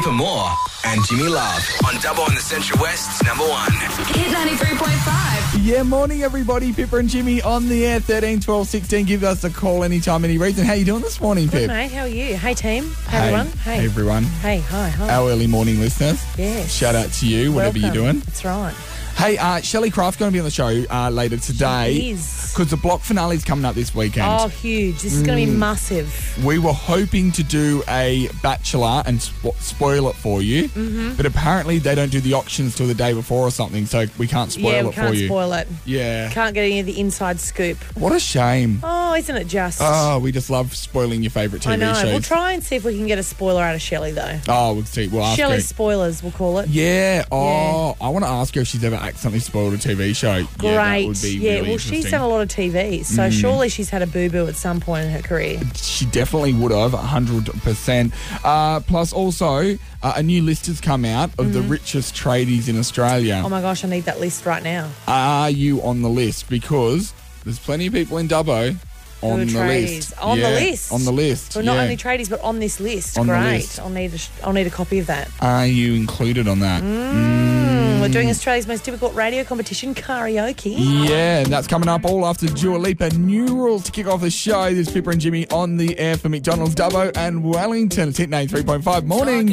Pippa Moore and Jimmy Love on Dubbo and the Central West's number 1. Hit 93.5. Yeah, morning everybody. Pippa and Jimmy on the air, 13, 12, 16. Give us a call anytime, any reason. How you doing this morning, Good, Pip? mate. How are you? Hey, team. Hey, everyone. Hey, everyone. Hey, hi. Our early morning listeners. Yes. Shout out to you, whatever Welcome. you're doing. That's right. Hey, Shelley Craft's going to be on the show later today. She is. Because the block finale's coming up this weekend. Oh, huge. This is going to be massive. We were hoping to do a Bachelor and spoil it for you, but apparently they don't do the auctions till the day before or something, so we can't spoil Yeah, it we for can't you. spoil it. Yeah. Can't get any of the inside scoop. What a shame. Oh, isn't it just? Oh, we just love spoiling your favourite TV I know. shows. We'll try and see if we can get a spoiler out of Shelley, though. Oh, we'll see. We'll ask Shelley her. spoilers, we'll call it. Yeah. Oh, I want to ask her if she's ever accidentally spoiled a TV show. Great. Yeah, that would be really well, she's interesting. done a lot of TV, so surely she's had a boo-boo at some point in her career. She definitely would have, 100%. Plus, also, a new list has come out of the richest tradies in Australia. Oh, my gosh, I need that list right now. Are you on the list? Because there's plenty of people in Dubbo on the tradies. list. On the Yeah, list? On the list. Well, not yeah. only tradies, but on this list. On the Great. list. I'll need a copy of that. Are you included on that? We're doing Australia's most difficult radio competition, karaoke. Yeah, and that's coming up all after Dua Lipa. New rules to kick off the show. There's Pippa and Jimmy on the air for McDonald's, Dubbo and Wellington. It's Hit 93.5. Morning.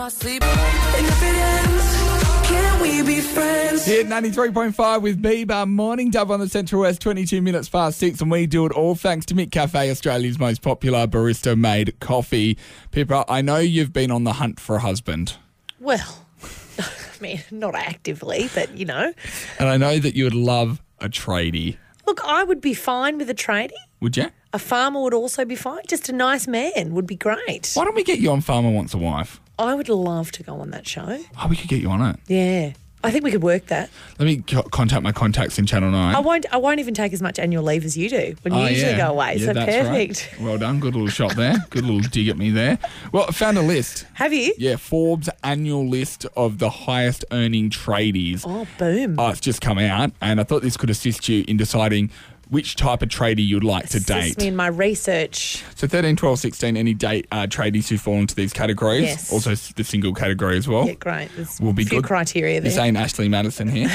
Hit 93.5 with Bieber. Morning, Dubbo on the Central West, 22 minutes past 6, and we do it all thanks to Mick Cafe, Australia's most popular barista-made coffee. Pippa, I know you've been on the hunt for a husband. Well, I mean, not actively, but, you know. And I know that you would love a tradie. Look, I would be fine with a tradie. Would you? A farmer would also be fine. Just a nice man would be great. Why don't we get you on Farmer Wants a Wife? I would love to go on that show. Oh, we could get you on it. Yeah. I think we could work that. Let me contact my contacts in Channel 9. I won't even take as much annual leave as you do when you usually go away. Yeah, So that's perfect. Right. Well done. Good little shot there. Good little dig at me there. Well, I found a list. Have you? Yeah, Forbes annual list of the highest earning tradies. Oh, boom. Oh, it's just come out, and I thought this could assist you in deciding which type of tradie you'd like to Assist date. me in my research. So 13, 12, 16, any date tradies who fall into these categories. Yes. Also the single category as well. Yeah, great. There's Will be a few good. criteria there. This ain't Ashley Madison here.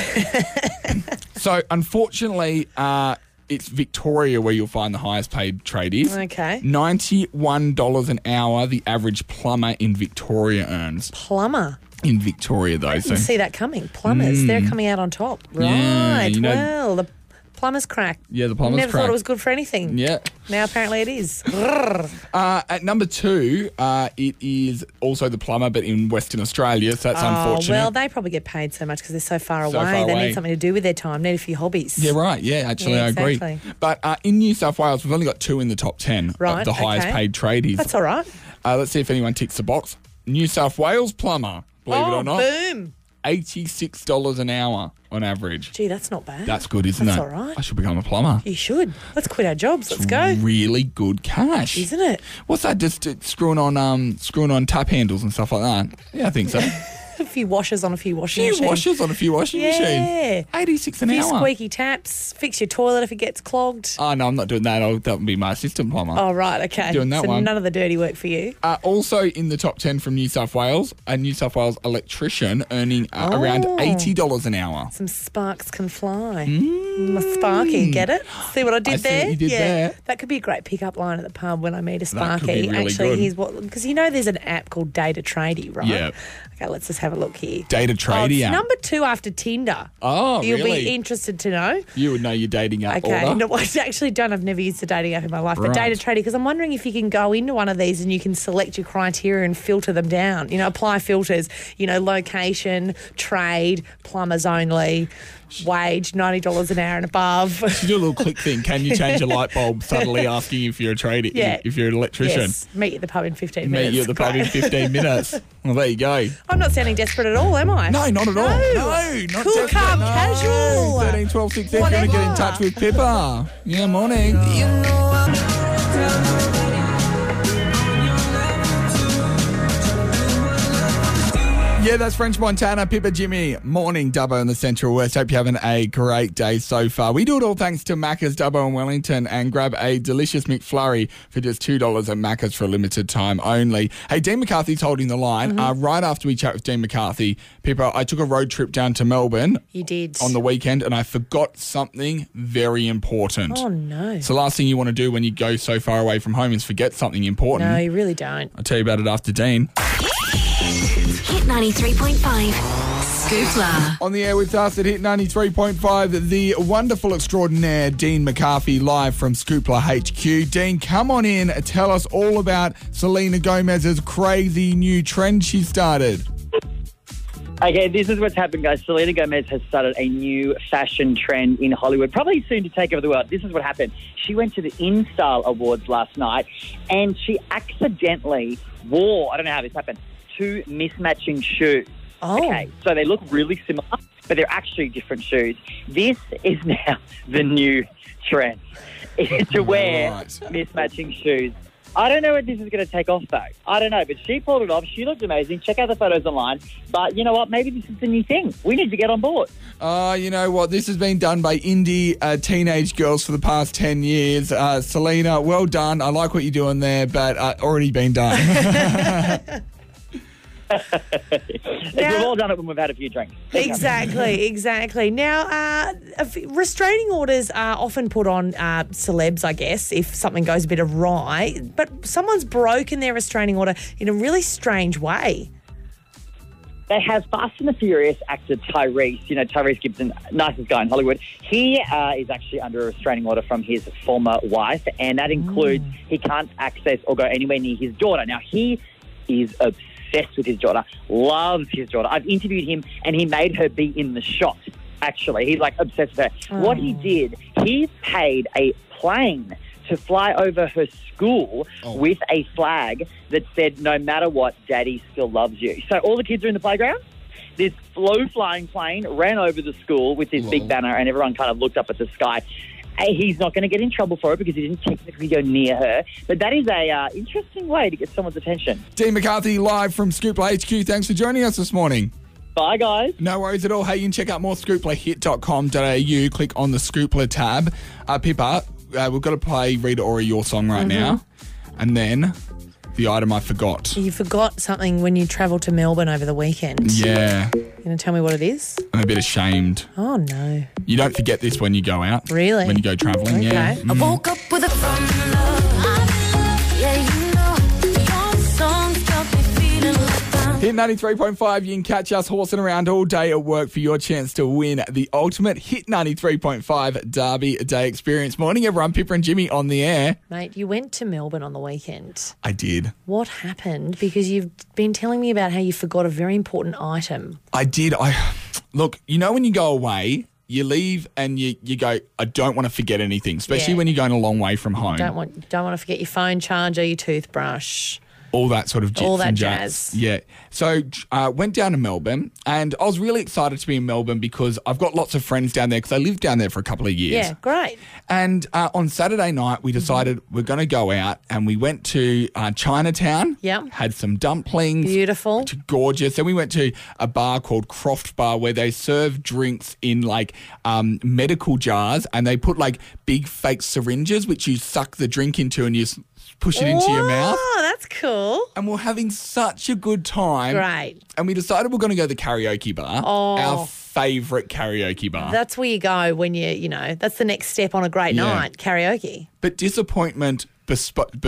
So, unfortunately, it's Victoria where you'll find the highest paid tradies. Okay. $91 an hour, the average plumber in Victoria earns. Plumber. In Victoria, though. Didn't see that coming. Plumbers, they're coming out on top. Right. Yeah, you know- Well, the plumber's crack. Yeah, the plumber's Never crack. thought it was good for anything. Yeah. Now apparently it is. At number 2, it is also the plumber, but in Western Australia, so that's unfortunate. Well, they probably get paid so much because they're so far So away. far They away. need something to do with their time, need a few hobbies. Yeah, right. Yeah, actually, Yeah, I agree. exactly. But in New South Wales, we've only got 2 in the top 10 Right, of the highest okay. paid tradies. That's all right. Let's see if anyone ticks the box. New South Wales plumber, believe it or not, boom. $86 an hour on average. Gee, that's not bad. That's good, isn't That's it? all right. I should become a plumber. You should. Let's quit our jobs. Let's go. Really good cash, Isn't it? What's that? Just screwing on tap handles and stuff like that. Yeah, I think so. A few washers on a few washing few machines. washers on a few washing Yeah. machines. 86 an A few hour. squeaky taps. Fix your toilet if it gets clogged. Oh no, I'm not doing that. That would be my assistant plumber. Oh, right. Okay. Doing that so one. none of the dirty work for you. Also in the top 10 from New South Wales, a New South Wales electrician earning around $80 an hour. Some sparks can fly. My Sparky, get it? See what I did I see there? what you did there. That could be a great pickup line at the pub when I meet a That Sparky. could be really Actually, good. here's what, because you know there's an app called Data Tradie, right? Yeah. Okay, let's just have a look here. Data Oh, tradie it's app. number 2 after Tinder. Oh, You'll really? be interested to know. You would know your dating app Okay, order. no, I actually don't. I've never used a dating app in my life, but Right. Data Tradie, because I'm wondering if you can go into one of these and you can select your criteria and filter them down. You know, apply filters. You know, location, trade, plumbers only, wage $90 an hour and above. You do a little click thing. Can you change a light bulb? Subtly asking if you're a tradie, Yeah. if you're an electrician. Yes, meet you at the pub in 15 minutes. Meet you at the pub in Great. 15 minutes. Well, there you go. I'm not sounding desperate at all, am I? No, not at all. No, not Cool, desperate. calm, No. casual. 13, 12, 16. If you want to get in Whatever. touch with Pippa. Yeah, morning. Yeah, that's French Montana, Pippa Jimmy. Morning, Dubbo in the Central West. Hope you're having a great day so far. We do it all thanks to Macca's Dubbo in Wellington, and grab a delicious McFlurry for just $2 at Macca's for a limited time only. Hey, Dean McCarthy's holding the line. Right after we chat with Dean McCarthy, Pippa, I took a road trip down to Melbourne. You did. On the weekend, and I forgot something very important. Oh, no. So the last thing you want to do when you go so far away from home is forget something important. No, you really don't. I'll tell you about it after Dean. Hit 93.5. Scoopla. On the air with us at Hit 93.5, the wonderful extraordinaire Dean McCarthy live from Scoopla HQ. Dean, come on in. Tell us all about Selena Gomez's crazy new trend she started. Okay, this is what's happened, guys. Selena Gomez has started a new fashion trend in Hollywood, probably soon to take over the world. This is what happened. She went to the InStyle Awards last night, and she accidentally wore, I don't know how this happened, 2 mismatching shoes. Oh. Okay, so they look really similar, but they're actually different shoes. This is now the new trend, to wear Right. mismatching shoes. I don't know if this is going to take off, though. I don't know, but she pulled it off. She looked amazing. Check out the photos online. But you know what? Maybe this is the new thing. We need to get on board. You know what? This has been done by indie teenage girls for the past 10 years. Selena, well done. I like what you're doing there, but already been done. We've all done it when we've had a few drinks. Exactly. Now, restraining orders are often put on celebs, I guess, if something goes a bit awry. But someone's broken their restraining order in a really strange way. They have Fast and the Furious actor Tyrese. You know, Tyrese Gibson, nicest guy in Hollywood. He is actually under a restraining order from his former wife, and that includes he can't access or go anywhere near his daughter. Now, he is obsessed with his daughter, loves his daughter. I've interviewed him, and he made her be in the shot, actually. He's, like, obsessed with her. What he did, he paid a plane to fly over her school with a flag that said, "No matter what, Daddy still loves you." So all the kids are in the playground. This low-flying plane ran over the school with this big banner, and everyone kind of looked up at the sky. He's not going to get in trouble for it because he didn't technically go near her. But that is a interesting way to get someone's attention. Dean McCarthy live from Scoopla HQ. Thanks for joining us this morning. Bye, guys. No worries at all. Hey, you can check out more ScooplaHit.com.au. Click on the Scoopla tab. Pippa, we've got to play Rita Ora Your Song right now. And then the item I forgot. You forgot something when you travelled to Melbourne over the weekend. Yeah. You going to tell me what it is? I'm a bit ashamed. Oh, no. You don't forget this when you go out. Really? When you go travelling, yeah. Okay. I woke up with a from love. Yeah, you know, your song got me feeling like I'm Hit 93.5, you can catch us horsing around all day at work for your chance to win the ultimate Hit 93.5 Derby Day experience. Morning, everyone. Pippa and Jimmy on the air. Mate, you went to Melbourne on the weekend. I did. What happened? Because you've been telling me about how you forgot a very important item. I did. Look, you know when you go away, you leave and you go, I don't want to forget anything, especially Yeah. when you're going a long way from home. Don't want to forget your phone charger, your toothbrush. All that sort of jits All that and jazz. Yeah. So went down to Melbourne, and I was really excited to be in Melbourne because I've got lots of friends down there because I lived down there for a couple of years. Yeah, great. And on Saturday night, we decided we're going to go out, and we went to Chinatown. Yep. Had some dumplings. Beautiful. Gorgeous. Then we went to a bar called Croft Bar where they serve drinks in like medical jars, and they put like big fake syringes which you suck the drink into and you push it into your mouth. Oh, that's cool. And we're having such a good time. Great. And we decided we're going to go to the karaoke bar. Oh. Our favourite karaoke bar. That's where you go when that's the next step on a great Yeah. night, karaoke. But disappointment bespoked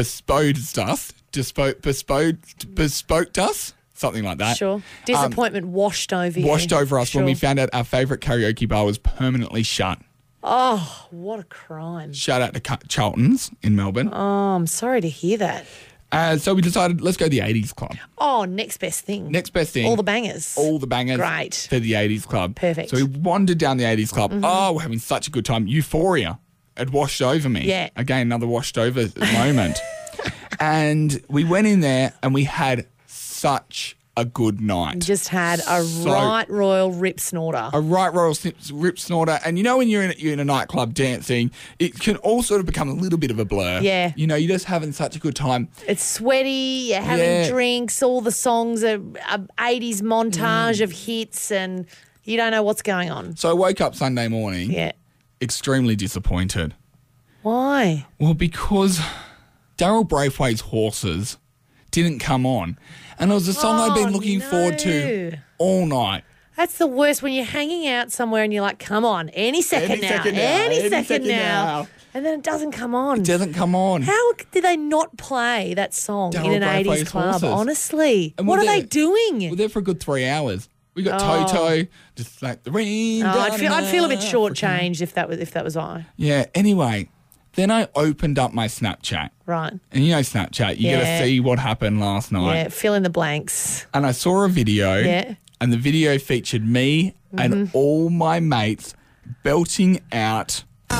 us. Something like that. Sure. Disappointment washed over you. Washed over us when we Sure. found out our favourite karaoke bar was permanently shut. Oh, what a crime. Shout out to Charlton's in Melbourne. Oh, I'm sorry to hear that. So we decided, let's go to the 80s Club. Oh, next best thing. Next best thing. All the bangers. All the bangers. Great. For the 80s Club. Perfect. So we wandered down the 80s Club. Oh, we're having such a good time. Euphoria had washed over me. Yeah. Again, another washed over moment. And we went in there and we had such a good night. Just had a right royal rip snorter. A right royal rip snorter. And you know when you're in a nightclub dancing, it can all sort of become a little bit of a blur. Yeah. You know, you're just having such a good time. It's sweaty, you're having drinks, all the songs are 80s montage of hits and you don't know what's going on. So I woke up Sunday morning Yeah. extremely disappointed. Why? Well, because Daryl Braithwaite's Horses didn't come on. And it was a song I'd been looking forward to all night. That's the worst when you're hanging out somewhere and you're like, come on, any second now. And then it doesn't come on. It doesn't come on. How did they not play that song Daryl in an Braithwaite's 80s club? Horses. Honestly. And What we're are they there- doing? We're there for a good 3 hours. We got Toto, just like the rain. I'd feel a bit shortchanged if that was I. Yeah, anyway, then I opened up my Snapchat. Right. And you know Snapchat, you got Yeah. to see what happened last night. Yeah, fill in the blanks. And I saw a video. Yeah. And the video featured me and all my mates belting out.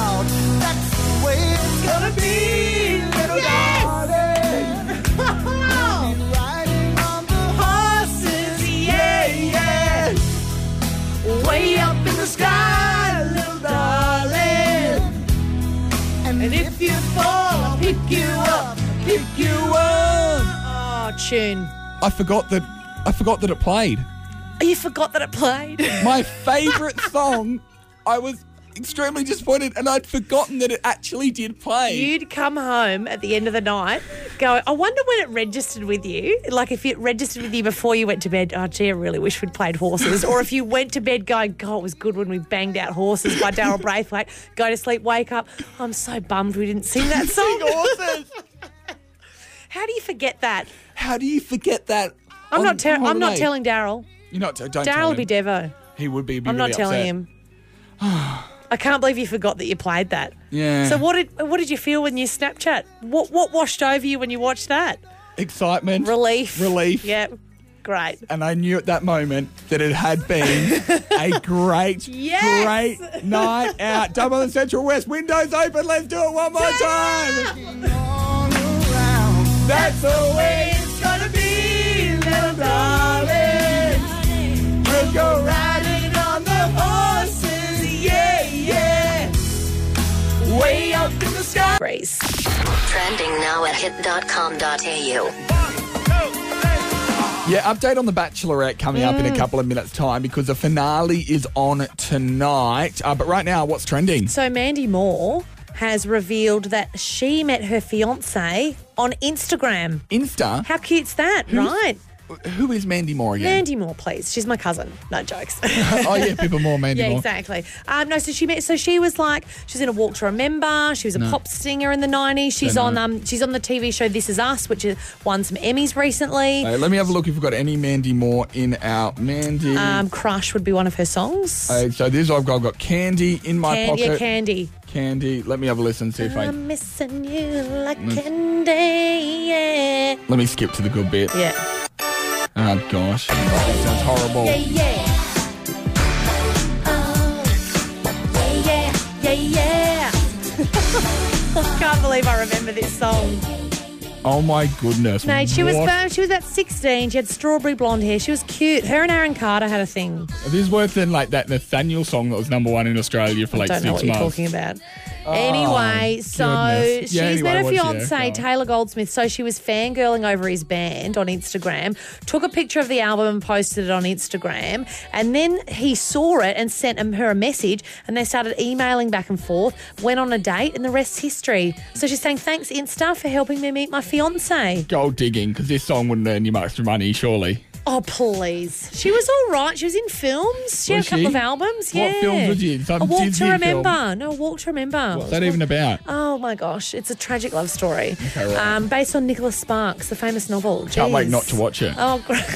Way up in the sky, little darling. And if you fall, I'll pick you up, pick you up. Oh, tune. I forgot that it played. You forgot that it played. My favourite song. I was extremely disappointed and I'd forgotten that it actually did play. You'd come home at the end of the night, go, I wonder when it registered with you. Like if it registered with you before you went to bed, oh, gee, I really wish we'd played Horses. Or if you went to bed going, God, it was good when we banged out Horses by Daryl Braithwaite. Go to sleep, wake up. I'm so bummed we didn't sing that song. Horses. How do you forget that? How do you forget that? I'm on not holiday? telling Daryl. You're not. Don't tell Daryl him. will be Devo. He would be. I'm not really telling upset. him. I can't believe you forgot that you played that. Yeah. So what did you feel when you Snapchat? What washed over you when you watched that? Excitement. Relief. Yep. Great. And I knew at that moment that it had been a great night out. Double the Central West, windows open, let's do it one more time. That's the way it's gonna be, little darling. We'll go riding on the horses, yeah. Way up in the sky. Grace. Trending now at hit.com.au. Yeah, update on The Bachelorette coming up in a couple of minutes' time because the finale is on tonight. But right now, what's trending? So Mandy Moore has revealed that she met her fiance on Instagram. Insta? How cute's that, right? Who is Mandy Moore again? Mandy Moore, please. She's my cousin. No jokes. Oh, yeah, people more Mandy Yeah, Moore. exactly. No, so she was like, she's in A Walk to Remember. She was a pop singer in the 90s. She's on the TV show This Is Us, which has won some Emmys recently. Let me have a look if we've got any Mandy Moore in our Mandy. Crush would be one of her songs. So this I've got Candy in my pocket. Yeah, Candy. Candy. Let me have a listen, see if I'm missing you like candy, yeah. Let me skip to the good bit. Yeah. Oh, gosh. That sounds horrible. Yeah. Oh, yeah. I can't believe I remember this song. Oh, my goodness. Mate, she was What? about 16. She had strawberry blonde hair. She was cute. Her and Aaron Carter had a thing. This is worse than like that Nathaniel song that was #1 in Australia for like I don't 6 know months. what you're talking about. Anyway, so goodness. she's Yeah, anyway, met her what's- yeah, fiance, go on. Taylor Goldsmith. So she was fangirling over his band on Instagram, took a picture of the album and posted it on Instagram. And then he saw it and sent her a message and they started emailing back and forth, went on a date, and the rest's history. So she's saying, thanks, Insta, for helping me meet my fiance. Gold digging, because this song wouldn't earn you much money, surely. Oh, please. She was all right. She was in films. She had Was a couple she? of albums. What Yeah. films was she in? Some A Walk Disney to Remember. film? No, A Walk to Remember. What's that even about? Oh my gosh, it's a tragic love story. Okay, right. Based on Nicholas Sparks, the famous novel. Can't wait Jeez. not to watch it. Oh, great.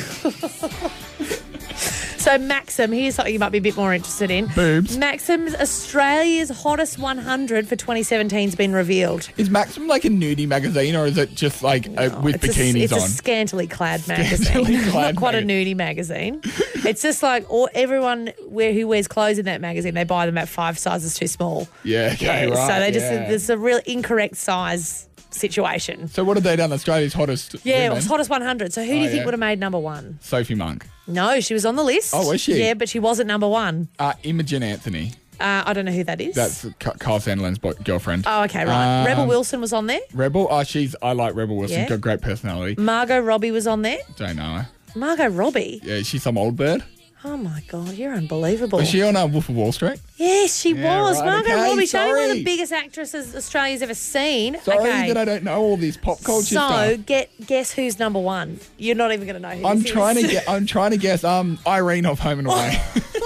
So Maxim, here's something you might be a bit more interested in. Boobs. Maxim's Australia's Hottest 100 for 2017 has been revealed. Is Maxim like a nudie magazine or is it just like with It's bikinis a on? scantily clad Scantily magazine. clad Not quite a magazine. nudie magazine. It's just like everyone who wears clothes in that magazine, they buy them at 5 sizes too small. Yeah, okay, Yeah, right. so they yeah. there's a real incorrect size situation. So what have they done? Australia's hottest Yeah, it women? was Hottest 100. So who do you think yeah. would have made number one? Sophie Monk. No, she was on the list. Oh, was she? Yeah, but she wasn't number one. Imogen Anthony. I don't know who that is. That's Kyle Sandilands' girlfriend. Oh, okay, right. Rebel Wilson was on there. Rebel? Oh, I like Rebel Wilson. Yeah. Got great personality. Margot Robbie was on there. Don't know her. Margot Robbie? Yeah, she's some old bird. Oh, my God, you're unbelievable. Was she on Wolf of Wall Street? Yes, she Yeah, was. right, Margot okay, Robbie, she's only one of sorry. the biggest actresses Australia's ever seen. Sorry okay. that I don't know all this pop culture So, stuff. guess who's number one? You're not even going to know who I'm this trying is. to guess. Irene of Home and Away.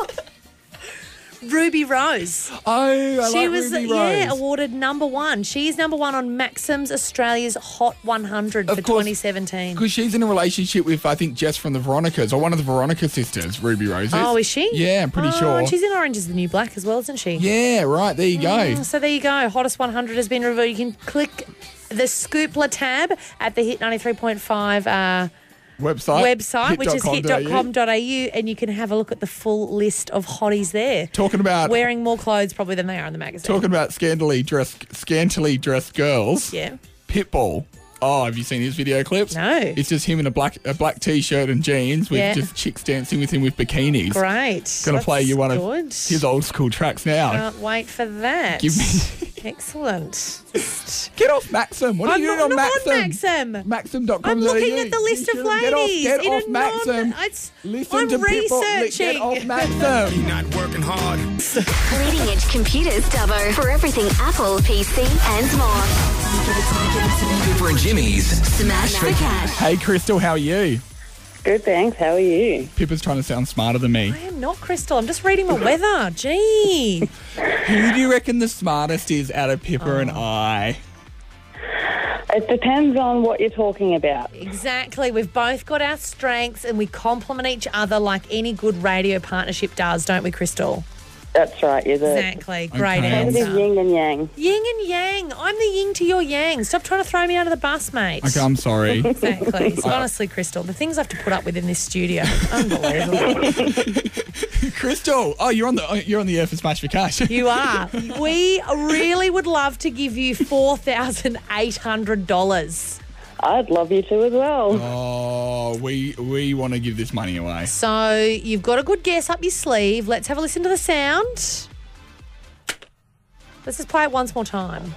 Ruby Rose. Oh, I She like was Ruby Rose. awarded number one. She's number one on Maxim's Australia's Hot 100 for 2017. Because she's in a relationship with, I think, Jess from the Veronicas, or one of the Veronica sisters, Ruby Rose. Oh, is she? Yeah, I'm pretty sure. And she's in Orange is the New Black as well, isn't she? Yeah, right. There you go. So there you go. Hottest 100 has been revealed. You can click the Scoopla tab at the Hit 93.5 website, which is hit.com.au, and you can have a look at the full list of hotties there. Talking about Wearing more clothes probably than they are in the magazine. talking about scantily dressed girls. Yeah. Pitbull. Oh, have you seen his video clips? No. It's just him in a black t-shirt and jeans with Yeah. just chicks dancing with him with bikinis. Great. Gonna play you one good. of his old school tracks now. Can't wait for that. Give me. Excellent. Get off Maxim. What are you doing on Maxim? Maxim. Maxim.com. I'm looking at the list of ladies. Get in off a Maxim. Listen Listen I'm to Pitbull. researching. Get off Maxim. Not working hard. Leading Edge Computers, Dubbo. For everything Apple, PC, and more. Pippa and Jimmy's Smash for cash. Hey, Crystal, how are you? Good, thanks. How are you? Pippa's trying to sound smarter than me. I am not Crystal. I'm just reading my weather. Gee. Who do you reckon the smartest is out of Pippa and I? It depends on what you're talking about. Exactly. We've both got our strengths and we complement each other like any good radio partnership does, don't we, Crystal? That's right. You're the Exactly. Great Okay. positive answer. yin and yang. Yin and yang. I'm the yin to your yang. Stop trying to throw me under the bus, mate. Okay, I'm sorry. Exactly. So honestly, Crystal, the things I have to put up with in this studio, unbelievable. Crystal, you're on the air for Smash for Cash. You are. We really would love to give you $4,800. I'd love you to as well. Oh, we want to give this money away. So you've got a good guess up your sleeve. Let's have a listen to the sound. Let's just play it once more time.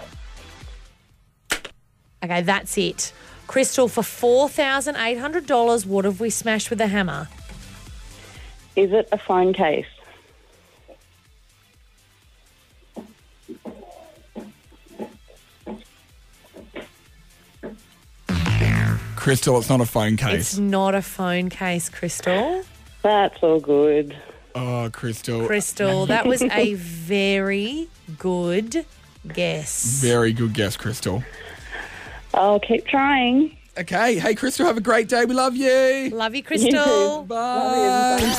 Okay, that's it. Crystal, for $4,800, what have we smashed with a hammer? Is it a phone case? Crystal, it's not a phone case. It's not a phone case, Crystal. That's all good. Oh, Crystal. Crystal, that was a very good guess. Very good guess, Crystal. I'll keep trying. Okay. Hey, Crystal, have a great day. We love you. Love you, Crystal. Bye.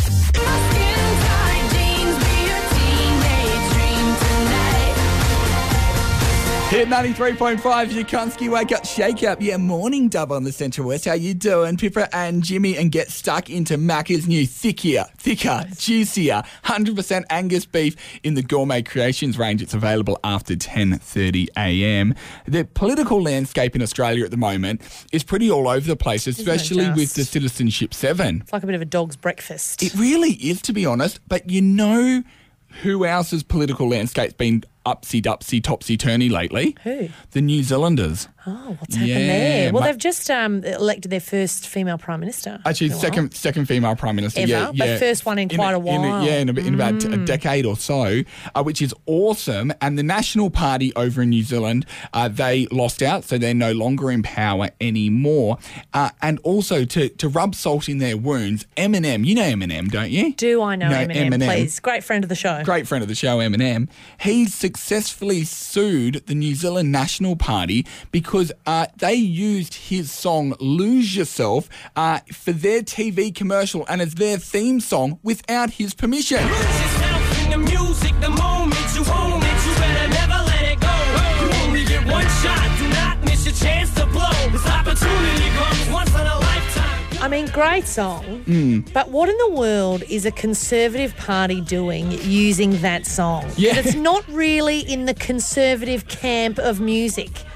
Hit 93.5, your Konski Wake Up Shake Up. Yeah, morning dub on the Central West. How you doing? Pippa and Jimmy, and get stuck into Macca's new thicker, juicier, 100% Angus beef in the Gourmet Creations range. It's available after 10:30 a.m. The political landscape in Australia at the moment is pretty all over the place, especially with the Citizenship 7. It's like a bit of a dog's breakfast. It really is, to be honest. But you know who else's political landscape's been upsy-dupsy, topsy-turny lately? Who? The New Zealanders. Oh, what's happened Yeah, there? Well, mate. they've just elected their first female prime minister. Actually, in a while. second female prime minister. Ever? But first one in quite a while. In about a decade or so, which is awesome. And the National Party over in New Zealand, they lost out, so they're no longer in power anymore. And also, to rub salt in their wounds, Eminem, you know Eminem, don't you? Do I know Eminem, please? Great friend of the show. Great friend of the show, Eminem. He's successfully sued the New Zealand National Party because they used his song Lose Yourself for their TV commercial and as their theme song without his permission. The music, the moment you own it, you better never let it go. You only get one shot, do not miss your chance to blow. This opportunity comes once in a lifetime. I mean, great song. But what in the world is a Conservative Party doing using that song? Yeah. It's not really in the conservative camp of music.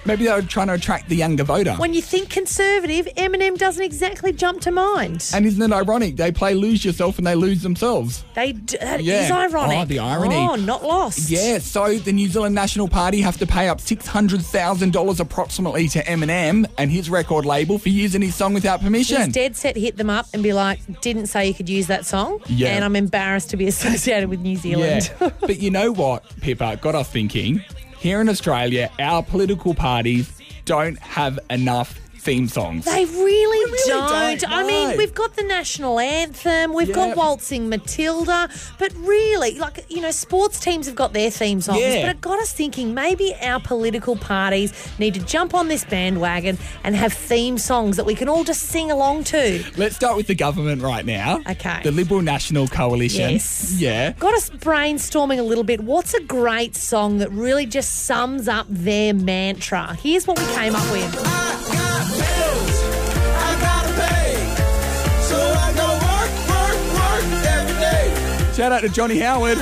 Maybe they were trying to attract the younger voter. When you think conservative, Eminem doesn't exactly jump to mind. And isn't it ironic? They play Lose Yourself and they lose themselves. That Yeah. is ironic. Oh, the irony. Oh, not lost. Yeah, so the New Zealand National Party have to pay up $600,000 approximately to Eminem and his record label for using his song without permission. He's dead set hit them up and be like, didn't say you could use that song. Yeah. And I'm embarrassed to be associated with New Zealand. Yeah. But you know what, Pippa, got us thinking. Here in Australia, our political parties don't have enough theme songs. They really don't, don't. I mean, no. we've got the national anthem, we've got Waltzing Matilda, but really, like, you know, sports teams have got their theme songs, Yeah. but it got us thinking maybe our political parties need to jump on this bandwagon and have theme songs that we can all just sing along to. Let's start with the government right now. Okay. The Liberal National Coalition. Yes. Yeah. Got us brainstorming a little bit. What's a great song that really just sums up their mantra? Here's what we came up with. Shout out to Johnny Howard.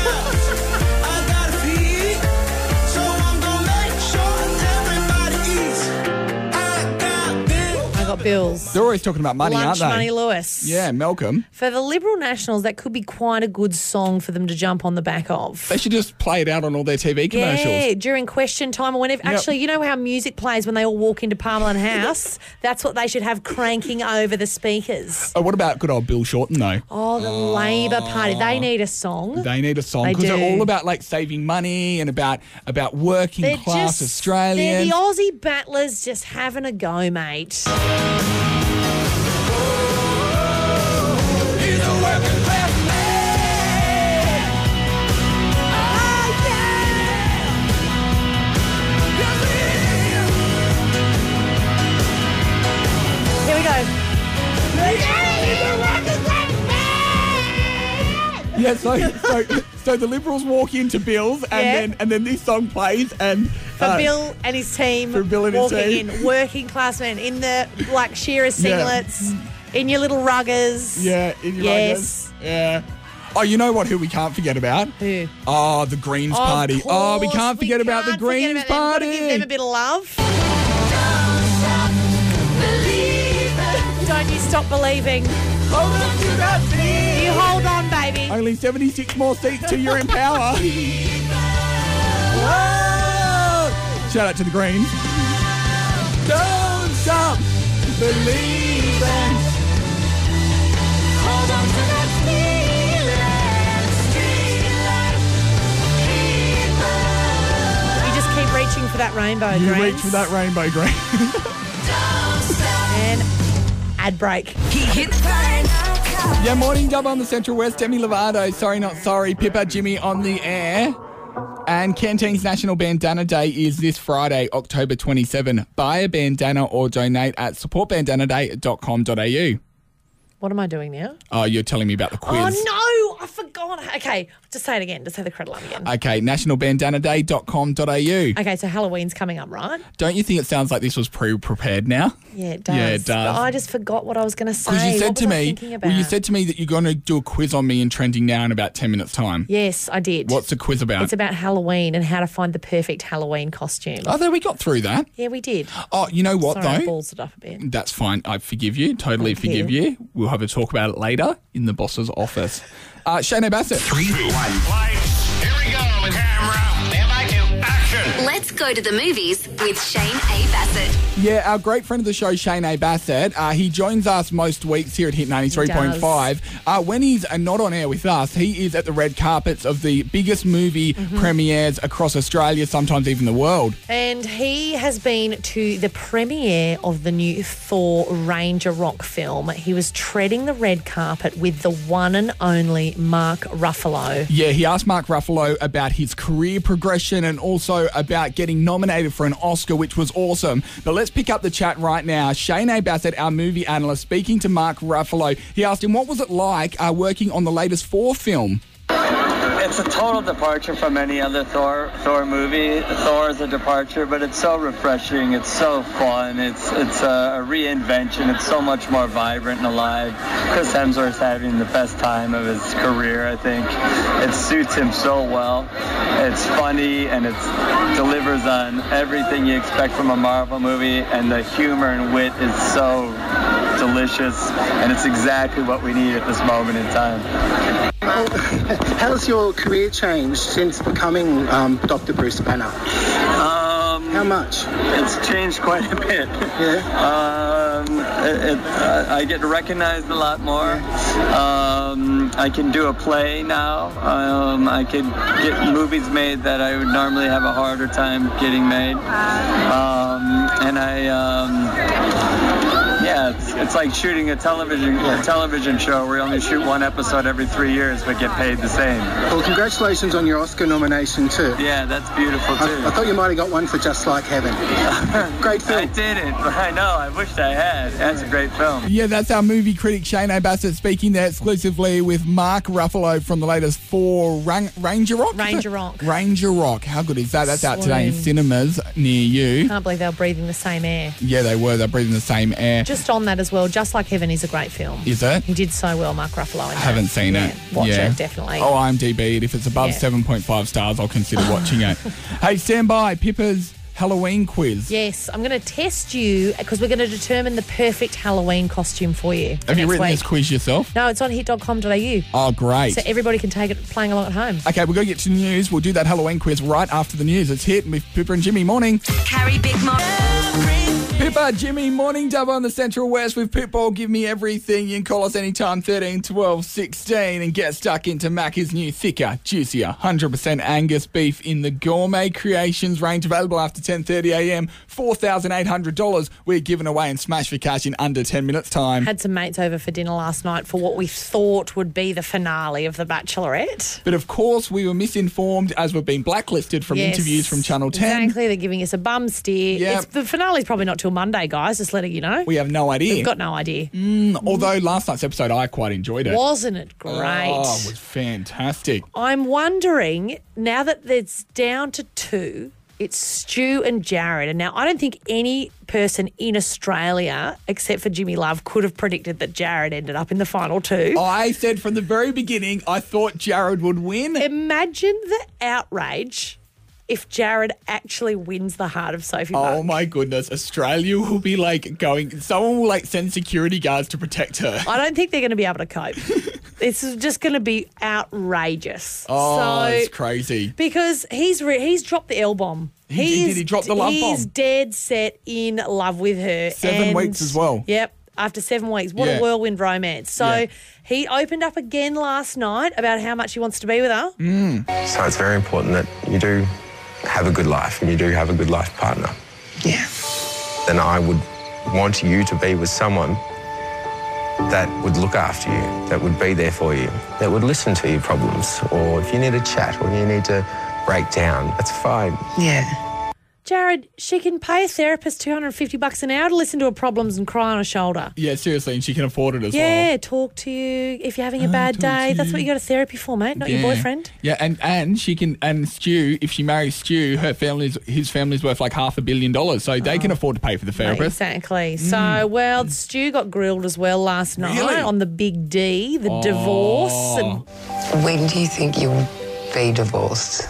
I got bills. They're always talking about money, Lunch aren't they? Money Lewis. Yeah, Malcolm. For the Liberal Nationals, that could be quite a good song for them to jump on the back of. They should just play it out on all their TV commercials. Yeah, during question time or whenever. Yep. Actually, you know how music plays when they all walk into Parliament House? That's what they should have cranking over the speakers. Oh, what about good old Bill Shorten, though? Oh, the Labor Party. They need a song. They need a song They because they're do. all about like saving money and about working class They're Australians. the Aussie battlers just having a go, mate. Here we go. Yeah, so the Liberals walk into Bill's and then this song plays and For Bill and his team, for Bill and his walking team. in, working class men in the black shearer Yeah. singlets, in your little ruggers. yeah, in your Yes. ruggers. Yeah. Oh, you know what? Who we can't forget about? Who? Oh, the Greens Party. Oh, we can't forget about the Greens Party. Give them a bit of love. Don't you stop believing. Hold on to that thing. You hold on, baby. Only 76 more seats till you're in power. Whoa! Shout out to the Greens. Don't stop believing. Hold on to that You just keep reaching for that rainbow, You Greens. reach for that rainbow, Green. And ad break. Yeah, morning dub on the Central West. Demi Lovato, Sorry Not Sorry. Pippa, Jimmy on the air. And Canteen's National Bandana Day is this Friday, October 27. Buy a bandana or donate at supportbandanaday.com.au. What am I doing now? Oh, you're telling me about the quiz. Oh, no, I forgot. Okay, just say it again. Just say the credit line again. Okay, nationalbandanaday.com.au. Okay, so Halloween's coming up, right? Don't you think it sounds like this was pre-prepared now? Yeah, it does. Yeah, it does. But I just forgot what I was going to say. Because you said What to was I me, thinking about? you said to me that you're going to do a quiz on me in Trending Now in about 10 minutes' time. Yes, I did. What's the quiz about? It's about Halloween and how to find the perfect Halloween costume. Oh, there we got through that. Yeah, we did. Oh, you know what, Sorry, I though? ballsed it up a bit. That's fine. I forgive you. Totally Thank forgive you. We'll have a talk about it later in the boss's office. Shane Bassett. 3, 2, 1. Lights, here we go. Camera, stand by to action. Let's go to the movies with Shane A. Bassett. Yeah, our great friend of the show, Shane A. Bassett, he joins us most weeks here at Hit 93.5. When he's not on air with us, he is at the red carpets of the biggest movie premieres across Australia, sometimes even the world. And he has been to the premiere of the new Thor Ranger Rock film. He was treading the red carpet with the one and only Mark Ruffalo. Yeah, he asked Mark Ruffalo about his career progression and also about getting nominated for an Oscar, which was awesome. But let's pick up the chat right now. Shane A. Bassett, our movie analyst, speaking to Mark Ruffalo. He asked him, what was it like working on the latest Thor film? It's a total departure from any other Thor movie. Thor is a departure, but it's so refreshing. It's so fun. It's a reinvention. It's so much more vibrant and alive. Chris Hemsworth's having the best time of his career, I think. It suits him so well. It's funny, and it delivers on everything you expect from a Marvel movie, and the humor and wit is so delicious, and it's exactly what we need at this moment in time. How's your career changed since becoming Dr. Bruce Banner? How much? It's changed quite a bit. Yeah. I get recognized a lot more. I can do a play now. I could get movies made that I would normally have a harder time getting made. It's like shooting a television show where you only shoot one episode every 3 years but get paid the same. Well, congratulations on your Oscar nomination too. Yeah, that's beautiful too. I thought you might have got one for Just Like Heaven. Great film. I didn't. I know. I wished I had. That's a great film. Yeah, that's our movie critic Shane Bassett speaking there exclusively with Mark Ruffalo from the latest Ranger Rock? Ranger Rock. How good is that? That's out today in cinemas near you. Can't believe they were breathing the same air. Yeah, they were. They're breathing the same air. Just on that as well, Just Like Heaven is a great film. Is it? He did so well, Mark Ruffalo. I haven't seen it. Watch it, definitely. Oh, IMDb. If it's above 7.5 stars, I'll consider watching it. Hey, stand by. Pippa's Halloween quiz. Yes, I'm going to test you because we're going to determine the perfect Halloween costume for you. Have you written this quiz yourself? No, it's on hit.com.au. Oh, great. So everybody can take it playing along at home. Okay, we're going to get to the news. We'll do that Halloween quiz right after the news. It's Hit with Pippa and Jimmy. Morning. Carrie Bickmore. Pippa, Jimmy, morning, Dubbo on the Central West with Pitbull. Give me everything. You can call us anytime, 13 12 16, and get stuck into Macca's new thicker, juicier, 100% Angus beef in the Gourmet Creations range, available after 10:30 a.m. $4,800 we're giving away and smash for cash in under 10 minutes time. Had some mates over for dinner last night for what we thought would be the finale of The Bachelorette. But of course, we were misinformed as we've been blacklisted from interviews from Channel 10. Exactly, they're giving us a bum steer. Yep. The finale's probably not till Monday, guys, just letting you know. We have no idea. We've got no idea. Although last night's episode, I quite enjoyed it. Wasn't it great? Oh, it was fantastic. I'm wondering, now that it's down to two, it's Stu and Jared. And now I don't think any person in Australia, except for Jimmy Love, could have predicted that Jared ended up in the final two. I said from the very beginning, I thought Jared would win. Imagine the outrage if Jared actually wins the heart of Sophie Buck. Oh my goodness, Australia will be someone will send security guards to protect her. I don't think they're going to be able to cope. This is just going to be outrageous. Oh, it's crazy. Because he's dropped the L-bomb. He dropped the love bomb. He's dead set in love with her. 7 weeks as well. Yep. After 7 weeks. What a whirlwind romance. So he opened up again last night about how much he wants to be with her. So it's very important that you do have a good life and you do have a good life partner. Yeah. Then I would want you to be with someone that would look after you, that would be there for you, that would listen to your problems, or if you need a chat or you need to break down, that's fine. Yeah. Jared, she can pay a therapist $250 an hour to listen to her problems and cry on her shoulder. Yeah, seriously, and she can afford it as well. Yeah, talk to you if you're having a bad day. That's what you go to therapy for, mate, not your boyfriend. Yeah, and she can, and Stu, if she marries Stu, his family's worth like $500 million, so they can afford to pay for the therapist. Exactly. So, well, Stu got grilled as well last night on the big D, the divorce. And When do you think you'll be divorced?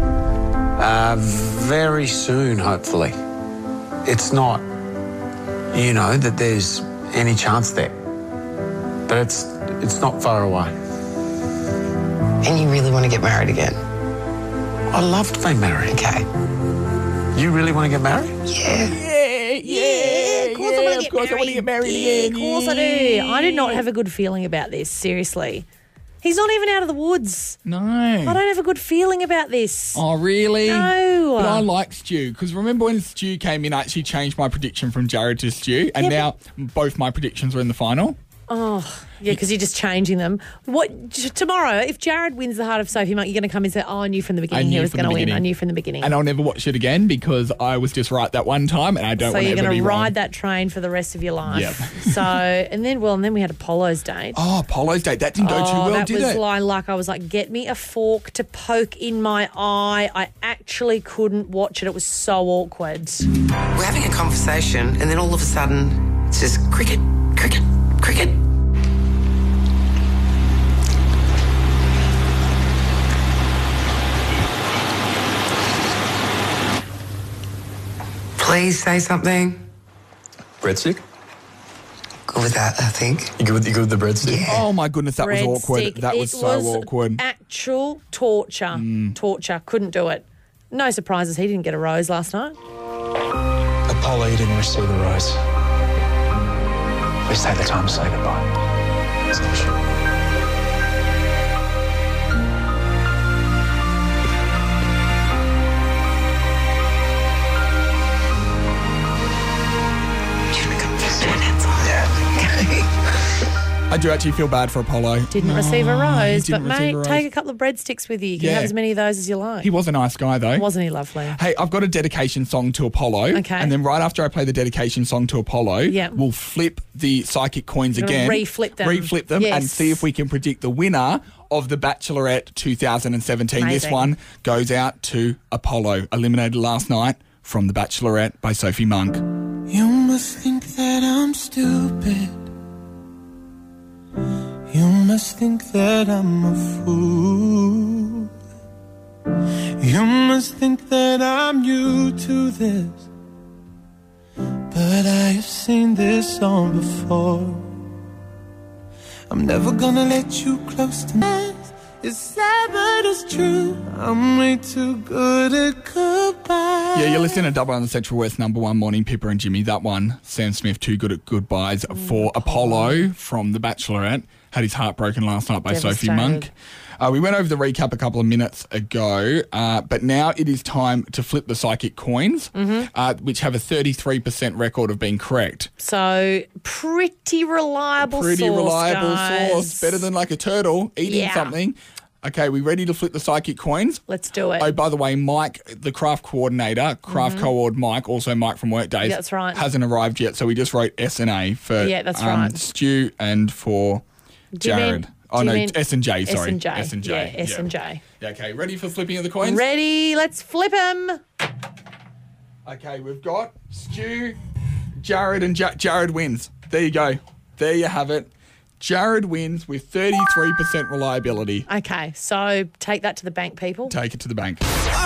Very soon, hopefully. It's not, that there's any chance there. But it's not far away. And you really want to get married again? I love to be married. Okay. You really want to get married? Yeah. Of course I want to get married again. Of course I do. I did not have a good feeling about this, seriously. He's not even out of the woods. No. I don't have a good feeling about this. Oh, really? No. But I like Stu, because remember when Stu came in, I actually changed my prediction from Jared to Stu, and now both my predictions are in the final. Oh, yeah, because you're just changing them. Tomorrow, if Jared wins the Heart of Sophie Monk, you're going to come and say, I knew from the beginning he was going to win. I knew from the beginning. And I'll never watch it again because I was just right that one time and I don't want to ever be wrong. So you're going to ride that train for the rest of your life. Yep. So, and then we had Apollo's date. Oh, Apollo's date. That didn't go too well, did it? That was like, I was like, get me a fork to poke in my eye. I actually couldn't watch it. It was so awkward. We're having a conversation, and then all of a sudden, it's just cricket, cricket, cricket. Please say something. Breadstick? Good with that, I think. You good with the breadstick? Yeah. Oh, my goodness, that was awkward. That was so awkward. Actual torture. Torture. Couldn't do it. No surprises. He didn't get a rose last night. Apollo, you didn't receive a rose. Please take the time to say goodbye. It's an issue. I do actually feel bad for Apollo. Didn't receive a rose, didn't but receive mate, a rose. take a couple of breadsticks with you. You can have as many of those as you like. He was a nice guy, though. Wasn't he lovely? Hey, I've got a dedication song to Apollo. Okay. And then right after I play the dedication song to Apollo, we'll flip the psychic coins You're again. gonna reflip them. Reflip them Yes. and see if we can predict the winner of The Bachelorette 2017. This Amazing. one goes out to Apollo, eliminated last night from The Bachelorette by Sophie Monk. You must think that I'm stupid. You must think that I'm a fool. You must think that I'm new to this. But I have seen this song before. I'm never gonna let you close to me. It's sad but it's true. I'm way too good at goodbye. Yeah, you're listening to Double on the Central West #1 Morning, Pippa and Jimmy. That one, Sam Smith, Too Good at Goodbyes for Apollo from The Bachelorette. Had his heart broken last night by Sophie Monk. We went over the recap a couple of minutes ago, but now it is time to flip the psychic coins, which have a 33% record of being correct. So, pretty reliable guys. Source. Better than like a turtle eating something. Okay, we ready to flip the psychic coins? Let's do it. Oh, by the way, Mike, the craft coordinator, craft co-ord Mike, also Mike from Workdays, That's right. hasn't arrived yet, so we just wrote S and A for that's right. Stu and for Jared. S and J, sorry. S&J. S and J. Yeah, S and J. Yeah, okay, ready for flipping of the coins? Ready, let's flip them. Okay, we've got Stu, Jared, and Jared wins. There you go. There you have it. Jared wins with 33% reliability. Okay, so take that to the bank, people. Take it to the bank.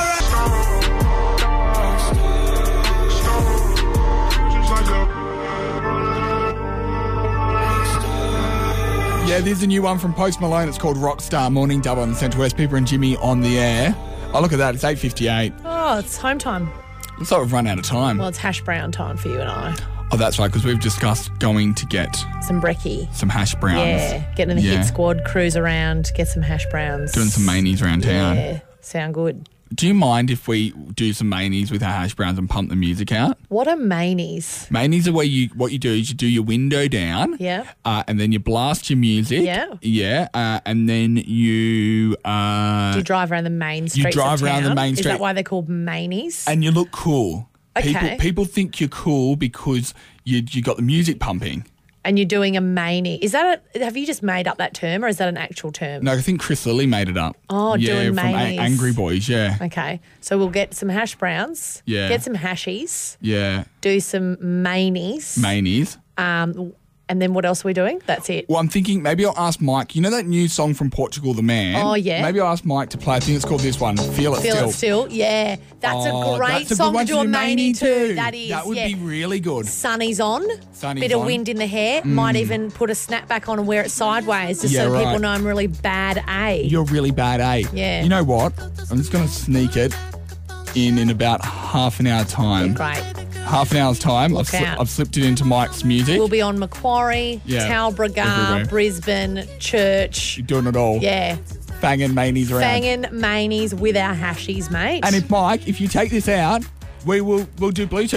Yeah, there's a new one from Post Malone. It's called Rockstar. Morning Double on the Central West. Pippa and Jimmy on the air. Oh, look at that. It's 8:58. Oh, it's home time. Looks like we've run out of time. Well, it's hash brown time for you and I. Oh, that's right, because we've discussed going to get some brekkie. Some hash browns. Yeah, getting in the hit squad, cruise around, get some hash browns. Doing some mayonnaise around town. Yeah, sound good. Do you mind if we do some mayonnaise with our hash browns and pump the music out? What are mayonnaise? Mayonnaise are where what you do is you do your window down. Yeah. And then you blast your music. Yeah. Yeah. And then you... do you drive around the main streets You drive of around town? the main street. Is that why they're called mayonnaise? And you look cool. Okay. People think you're cool because you got the music pumping. And you're doing a mayonnaise. Is that have you just made up that term or is that an actual term? No, I think Chris Lilly made it up. Oh, yeah, doing from mayonnaise. Angry Boys, yeah. Okay. So we'll get some hash browns. Yeah. Get some hashies. Yeah. Do some mayonnaise. Mayonnaise. And then what else are we doing? That's it. Well, I'm thinking maybe I'll ask Mike. You know that new song from Portugal, The Man? Oh, yeah. Maybe I'll ask Mike to play. I think it's called this one, Feel It Still. Feel It Still, yeah. That's a great song to do a mayonnaise too. That is, That would be really good. Sunny's on. Sunny's Bit on. of wind in the hair. Might even put a snapback on and wear it sideways just so people know I'm really bad A. You're really bad A. Yeah. You know what? I'm just going to sneak it in about half an hour time. Great. Half an hour's time. I've slipped it into Mike's music. We'll be on Macquarie, Talbragar, everywhere. Brisbane, Church. You're doing it all. Yeah. Fanging mayonnaise around. Fanging mayonnaise with our hashies, mate. And if you take this out, we'll do Bluetooth.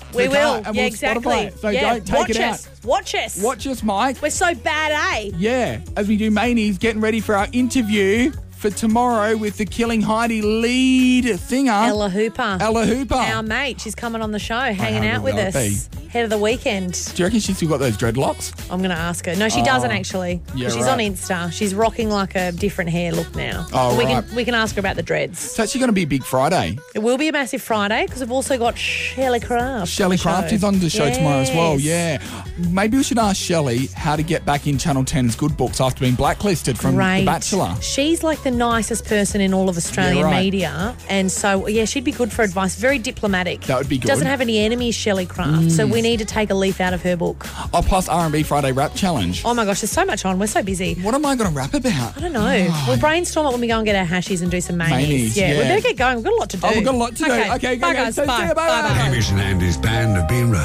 We the will. car, and Yeah, we'll exactly. Spotify it. So Yeah, don't take watch it us. out. Watch us. Watch us, Mike. We're so bad, eh? Yeah, as we do Manies, getting ready for our interview for tomorrow with the Killing Heidi lead singer. Ella Hooper. Ella Hooper. Our mate. She's coming on the show, hanging how out good with would us. that Head of the weekend. Do you reckon she's still got those dreadlocks? I'm going to ask her. No, she doesn't actually. Yeah, She's right. on Insta. She's rocking like a different hair look now. Oh, we right. we can ask her about the dreads. It's actually going to be a big Friday. It will be a massive Friday because we've also got Shelley Craft. Shelley on the Craft show. is on the show tomorrow as well, Yes. yeah. Maybe we should ask Shelley how to get back in Channel 10's good books after being blacklisted from Great. The Bachelor. She's like the nicest person in all of Australian right. media. And so, yeah, she'd be good for advice. Very diplomatic. That would be good. Doesn't have any enemies, Shelley Craft. So we need to take a leaf out of her book. Oh, plus R&B Friday Rap Challenge. Oh my gosh, there's so much on. We're so busy. What am I going to rap about? I don't know. We'll brainstorm it when we go and get our hashies and do some manies. Manies, yeah. We better get going. We've got a lot to do. Oh, we've got a lot to do. Okay, bye go, guys. go. See Bye. you, bye. Hamish and Andy's band have been